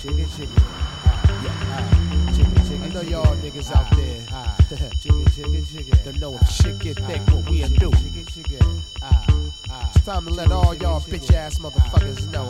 I know y'all niggas out there don't know if shit get thick, what we do. It's time to let all y'all bitch ass motherfuckers know.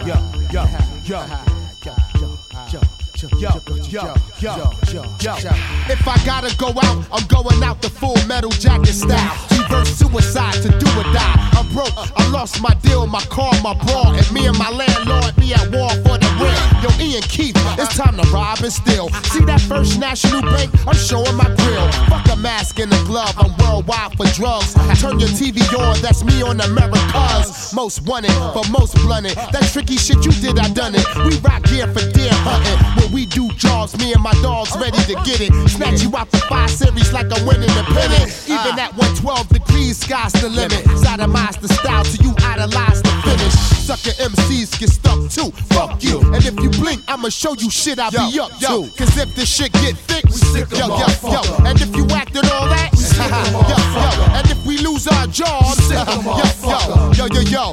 If I gotta go out, I'm going out the Full Metal Jacket style. Reverse suicide to do or die. I'm broke, I lost my deal, my car, my bra, and me and my landlord be at war for the rent. Yo, Ian Keith, it's time to rob and steal. See that First National Bank? I'm showing my grill. Fuck a mask and a glove, I'm worldwide for drugs. Turn your TV on, that's me on America's Most Wanted, for most blunted. That tricky shit you did, I done it. We rock gear for deer hunting. When we do jobs, me and my dogs ready to get it. Snatch you out the 5 Series like I'm winning the pennant. Even at 112 degrees, sky's the limit. Sodomize the style till you idolize the finish. Sucker MCs get stuck too, fuck you. And if you blink, I'ma show you shit I be up to. Cause if this shit get thick, we sick yo. And if you actin' all that, and if we lose our jobs, yo. I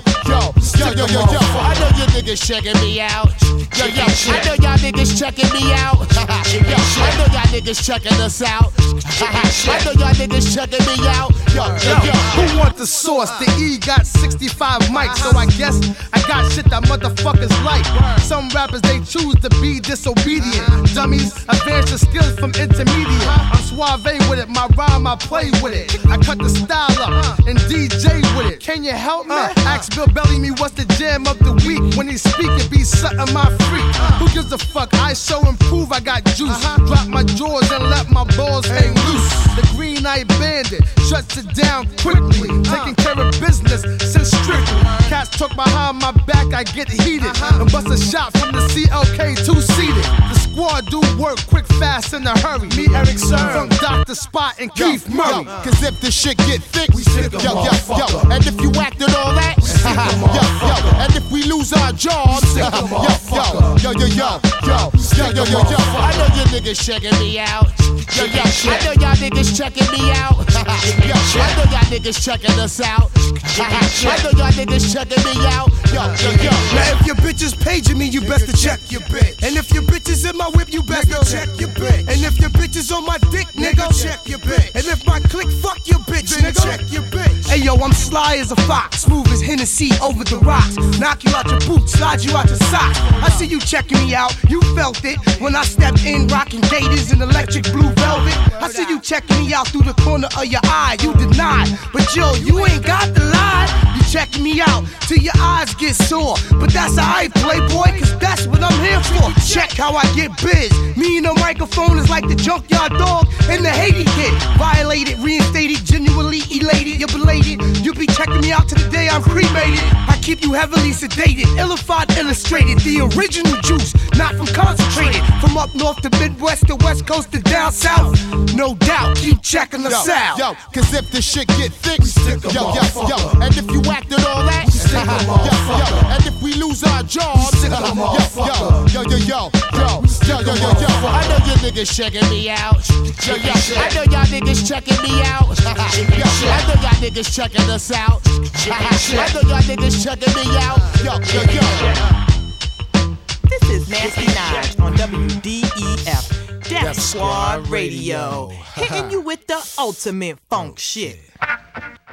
know you niggas checking me out. I know y'all niggas checking me out. I know y'all niggas checking us out. I know y'all niggas checking me out. Who want the sauce? The E got 65 mics, so I guess I got shit that motherfuckers like. Some rappers, they choose to be disobedient. Dummies advance your skills from intermediate. I'm suave with it, my rhyme, I play with it. I cut the style up and DJ with it. Can you help me? Ask Bill Bellamy what's the jam of the week. When he speak, it be something my freak. Who gives a fuck? I show and prove I got juice. Drop my drawers and let my balls hang loose. The Green Eye Bandit shuts it down quickly. Taking care of business since strictly. Cats talk behind my back, I get heated. And bust a shot from the CLK 2-seated. The squad do work quick, fast, in a hurry. Me, Eric Serve, from Dr. Spot and Keith Murray. Cause if the shit get thick, we sick and if you actin' all that, and if we lose our jobs, yo. I know you niggas checking me out. I know y'all niggas checking me out. I know y'all niggas checking us out. I know y'all niggas checking me out. Now if your bitch is paging me, you best to check your bitch. And if your bitch is in my whip, you best to check your bitch. And if your bitch is on my dick, nigga, check your bitch. And if my click fuck your bitch, nigga, check your bitch. Hey yo, I'm sly as a fox, smooth as Hennessy over the rocks. Knock you out your boots, slide you out your socks. I see you checking me out, you felt it when I stepped in, rocking gators and electric blue velvet. I see you checking me out through the corner of your eye. You denied, but yo, you ain't got the lie. You checking me out till your eyes get sore, but that's alright, playboy, cause that's what I'm here for. Check how I get biz. Me and the microphone is like the junkyard dog and the Haiti kid. Violated, reinstated, genuinely elated. You're belated. You be checking me out to the day I'm cremated. I keep you heavily sedated, illified, illustrated. The original juice, not from concentrated. From up north to Midwest to West Coast to down south. No doubt, keep checking us out. Yo, cause if the shit get thick, we sick yo. And if you actin' all that, and if we lose our jobs, yo. I know you niggas checking me out. I know y'all niggas checking me out. I know y'all niggas checking us out. I know y'all niggas checking me out. This is Nasty Nige on WDEF, Def Squad Radio, hitting you with the ultimate funk shit.